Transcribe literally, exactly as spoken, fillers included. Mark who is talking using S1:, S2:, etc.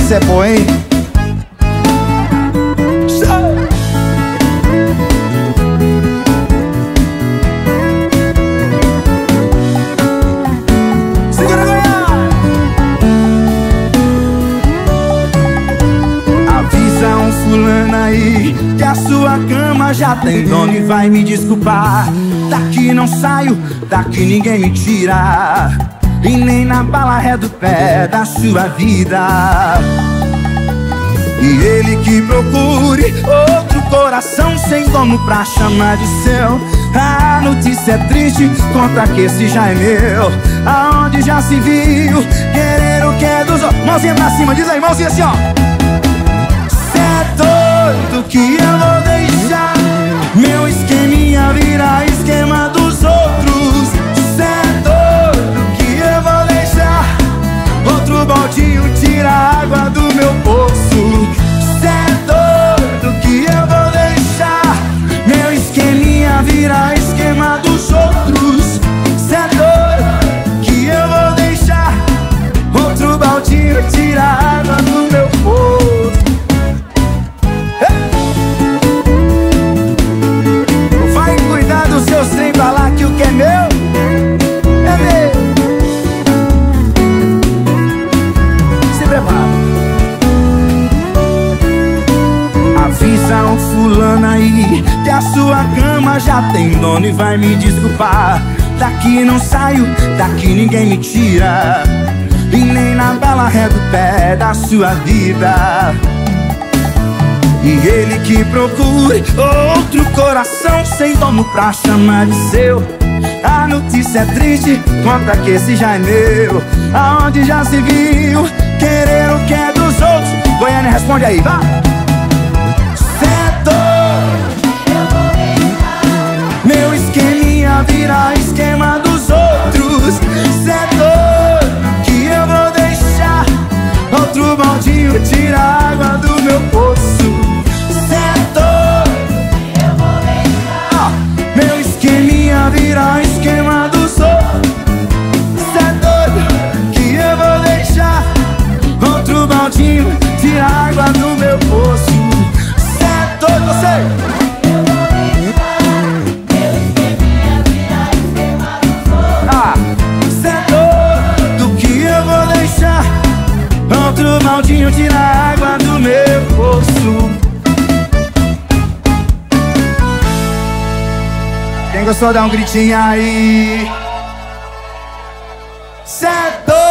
S1: Essa é boa, hein? Segura, Goiás! Avisa um fulano aí que a sua cama já tem dono e vai me desculpar. Daqui não saio, daqui ninguém me tira, e nem na bala ré do pé da sua vida. E ele que procure outro coração sem dono pra chamar de seu. A notícia é triste, conta que esse já é meu. Aonde já se viu querer o que é dos outros. Mãozinha pra cima, diz aí, mãozinha assim, ó. Cê é doido que eu vou deixar meu esqueminha virar esquema dos outros. Cê é doido que eu vou deixar outro baldinho tirar a água do meu poço. Cê é doido que eu vou deixar meu esqueminha virar esquema dos outros. Cê é doido que eu vou deixar outro baldinho tirar a água do meu poço. Vai cuidar dos seus trem pra lá, que o que é meu é meu. Se prepara. Avisa um fulano aí que a sua cama já tem dono e vai me desculpar. Daqui não saio, daqui ninguém me tira, e nem na bala ré do pé da sua vida. E ele que procure outro coração sem dono pra chamar de seu. A notícia é triste, conta que esse já é meu. Aonde já se viu querer o que é dos outros. Goiânia, responde aí, vai! Cê é doido, meu esqueminha vira esquema dos outros. Cê é doido que eu vou deixar outro baldinho tirar a água do meu poço. Cê é doido que eu vou deixar meu esqueminha virar esquema dos outros. Cê é doido que eu vou deixar outro baldinho tirar a água do meu poço. Cê é doido, você! Outro baldinho tira a água do meu poço. Quem gostou dá um gritinho aí. Cê é doido.